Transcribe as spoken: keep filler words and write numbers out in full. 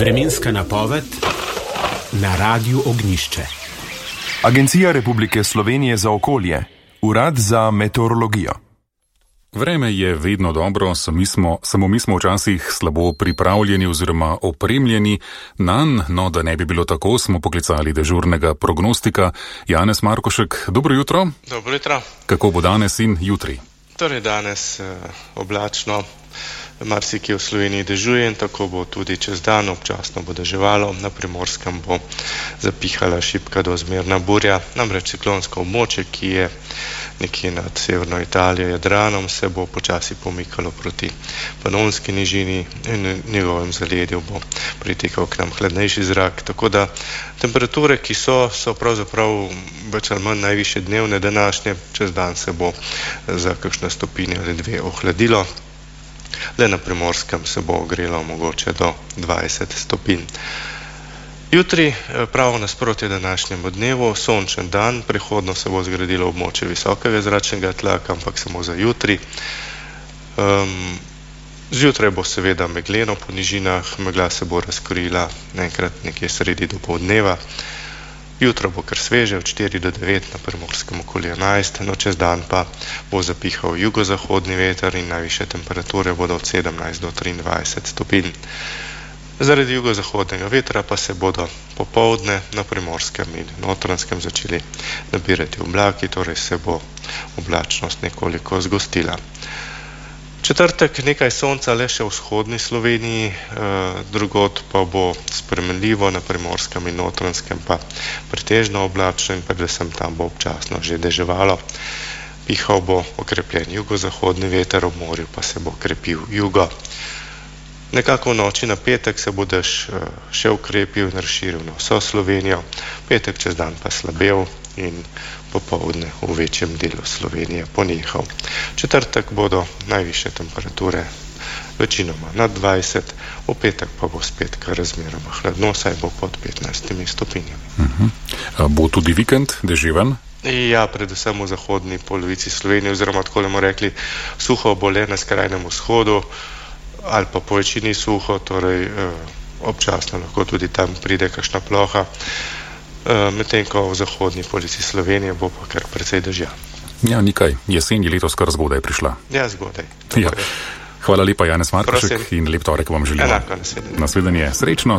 Vremenska napoved na Radiu Ognjišče. Agencija Republike Slovenije za okolje, Urad za meteorologijo. Vreme je vedno dobro, sami smo, samo mi smo včasih slabo pripravljeni oziroma opremljeni. Nanj, no da ne bi bilo tako, smo poklicali dežurnega prognostika. Janez Markošek, dobro jutro. Dobro jutro. Kako bo danes in jutri? Torej danes eh, oblačno, marsikje v Sloveniji dežuje in tako bo tudi čez dan, občasno bo deževalo, na Primorskem bo zapihala šibka do zmerna burja, namreč ciklonsko območje, ki je nekje nad severno Italijo, Jadranom, se bo počasi pomikalo proti Panonski nižini in njegovem zaledju bo pritekal k nam hladnejši zrak, tako da temperature, ki so, so pravzaprav več ali manj najvišje dnevne današnje, čez dan se bo za kakšno stopinjo ali dve ohladilo. Le na Primorskem se bo ogrelo mogoče do dvajset stopinj. Jutri, pravo nasprotje današnjemu dnevu, sončen dan, prehodno se bo zgradilo območje visokega zračnega tlaka, ampak samo za jutri. Um, zjutraj bo seveda megleno po nižinah, megla se bo razkrila naenkrat nekje sredi dopoldneva. Jutro bo kar sveže, od štiri do devet, na Primorskem okoli enajst, no čez dan pa bo zapihal jugozahodni veter in najvišje temperature bodo od sedemnajst do triindvajset stopinj. Zaradi jugozahodnega vetra pa se bodo popoldne na Primorskem in Notranjskem začeli nabirati oblaki, torej se bo oblačnost nekoliko zgostila. Četrtek nekaj sonca le še v vzhodni Sloveniji, eh, drugod pa bo spremenljivo, na Primorskem in Notranjskem pa pretežno oblačno in predvsem tam bo občasno že deževalo. Pihal bo okrepljen jugozahodni veter, ob morju pa se bo krepil jugo. Nekako v noči na petek se bo dež eh, še ukrepil in razširil na vso Slovenijo, petek čez dan pa slabel in popoldne v večjem delu Slovenije ponehal. Četrtek bodo najvišje temperature večinoma nad dvajset, v petek pa bo spet kar razmeroma hladno, saj bo pod petnajstimi stopinjami. Uh-huh. Bo tudi vikend deževen? Ja, predvsem v zahodni polovici Slovenije, oziroma tako bomo rekli, suho bo le na skrajnem vzhodu, ali pa po večini suho, torej eh, občasno lahko tudi tam pride kakšna ploha. Medtem ko v zahodni polovici Slovenije bo pa kar precej dežja. Ja, nikaj. Jesen je letos kar zgodaj prišla. Ja, zgodaj. Ja. Hvala lepa, Janez Markošek, in lep torek vam želimo. Enako, naslednje. Naslednje, srečno.